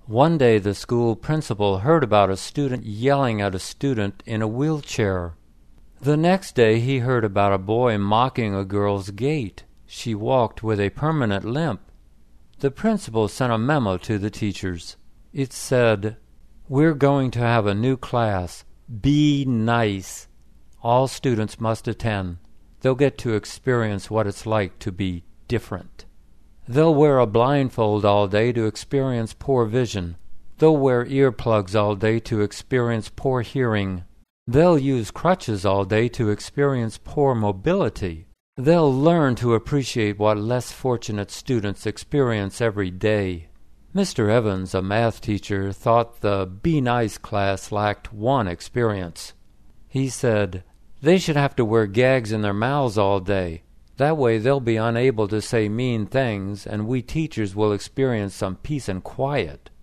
One day the school principal heard about a student yelling at a student in a wheelchair. The next day he heard about a boy mocking a girl's gait. She walked with a permanent limp. The principal sent a memo to the teachers. It said, "We're going to have a new class. Be nice. All students must attend. They'll get to experience what it's like to be different. They'll wear a blindfold all day to experience poor vision. They'll wear earplugs all day to experience poor hearing. They'll use crutches all day to experience poor mobility. They'll learn to appreciate what less fortunate students experience every day." Mr. Evans, a math teacher, thought the Be Nice class lacked one experience. He said, "They should have to wear gags in their mouths all day. That way they'll be unable to say mean things, and we teachers will experience some peace and quiet."